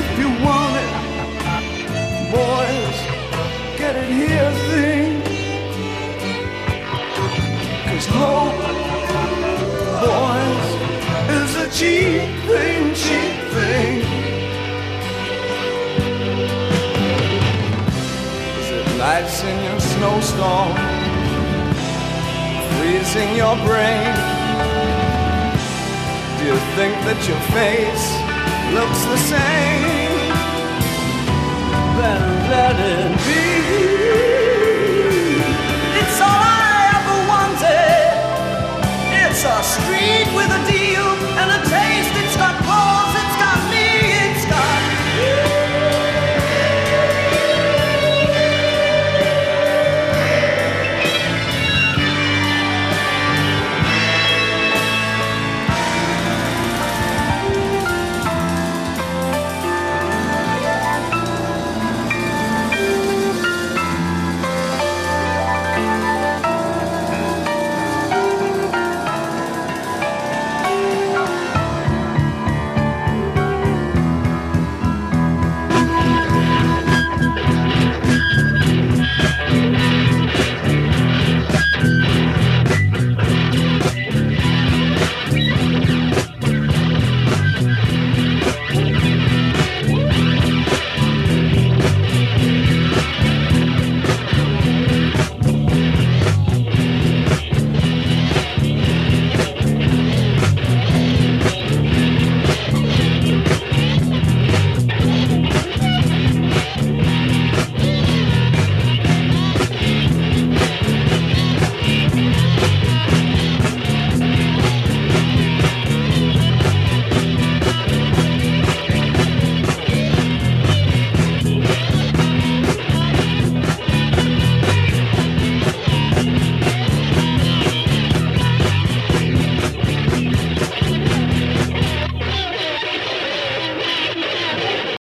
if you want it, boys, get it here thing. 'Cause hope, boys, is a cheap thing, cheap thing. Is it lights in your snowstorm, freezing your brain? Do you think that your face looks the same? Then let it be. It's all I ever wanted. It's a street with a D.